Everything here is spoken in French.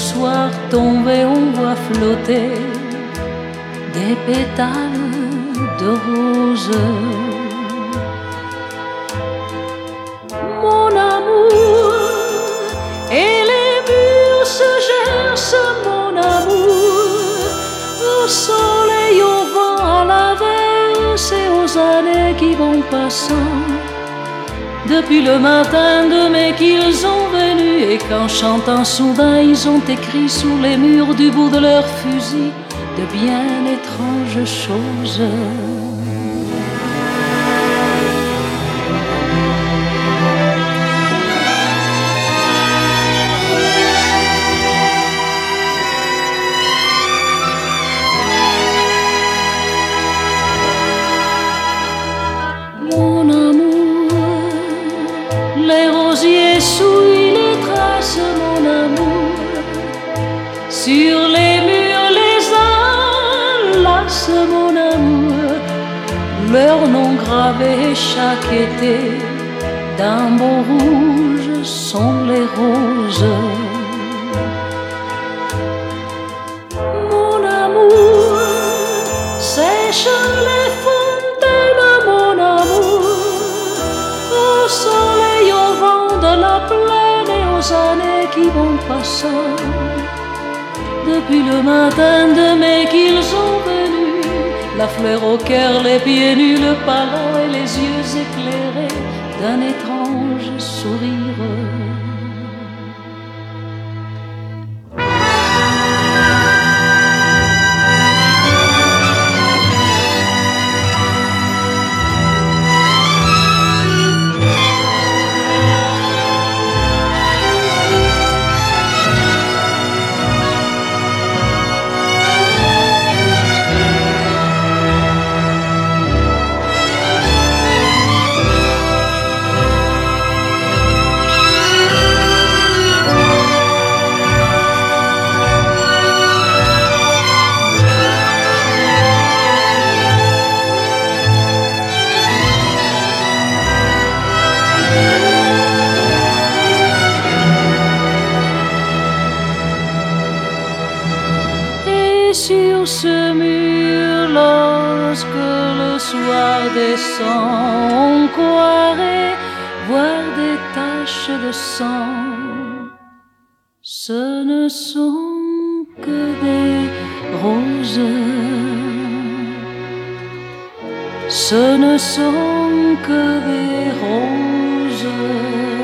soir tombé, on voit flotter des pétales de rose. Mon amour, et les murs se gercent, mon amour, au soleil, au vent, à l'averse et aux années qui vont passant. Depuis le matin de mai qu'ils ont venu, et qu'en chantant soudain ils ont écrit sous les murs du bout de leurs fusils de bien étranges choses. Mon amour, les rosiers souillent les traces, mon amour, sur les murs les enlace, mon amour, leur nom gravé chaque été d'un beau rouge sont les roses. Mon amour, sèche les fontaines, mon amour, au soleil, au vent de la plaine et aux années qui vont passant. Depuis le matin de mai qu'ils ont venu, la fleur au cœur, les pieds nus, le palais et les yeux éclairés d'un étrange sourire. Sur ce mur, lorsque le soir descend, on croirait voir des taches de sang. Ce ne sont que des roses. Ce ne sont que des roses.